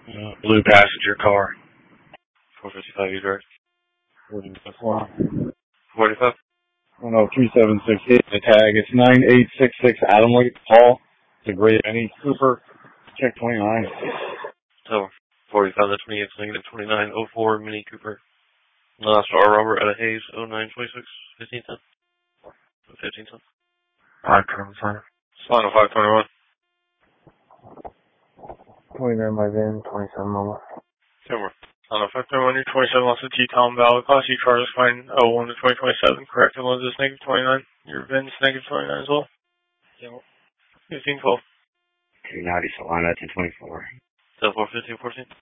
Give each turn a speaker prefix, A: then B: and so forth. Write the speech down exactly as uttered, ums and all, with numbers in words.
A: Uh, blue passenger car.
B: four fifty-five, you direct.
A: forty-four.
B: forty-five?
A: Oh no, three seven six eight. The tag. It's nine eight six six Adamley Hall. It's a gray Benny Cooper. Check twenty-nine.
B: So, forty-five, that's me. It's negative twenty-nine oh four Mini Cooper. Last R. Robert out of Hayes, oh nine twenty-six, fifteen ten. fifteen ten.
C: five twenty-one.
B: Sign of five twenty-one.
C: twenty-nine by Vin, twenty-seven mobile.
B: Timber. On a five twenty-one, you're twenty-seven off the T-Tom valid. Class C charges fine oh one to twenty twenty-seven. Correct. And is negative twenty-nine. Your VIN's negative twenty-nine as well.
A: Yep.
B: fifteen twelve.
C: two ninety Solana, ten twenty-four.
B: So four fifteen fourteen.